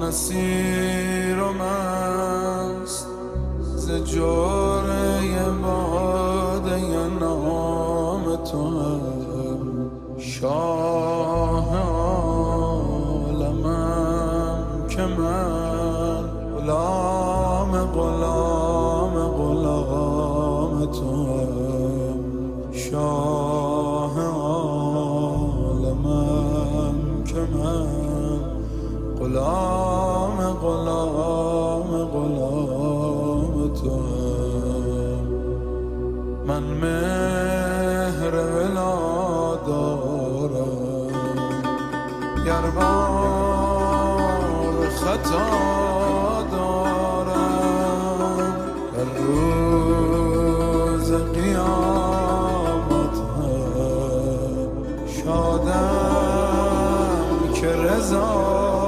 اسیرم است ز جوره باده نام تو هم شاه عالمم که من غلام تو هم شاه عالمم که من غلام تو هم من مهر ولا دارم گر بار خطا دارم در روز قیامت هم شادم که رضا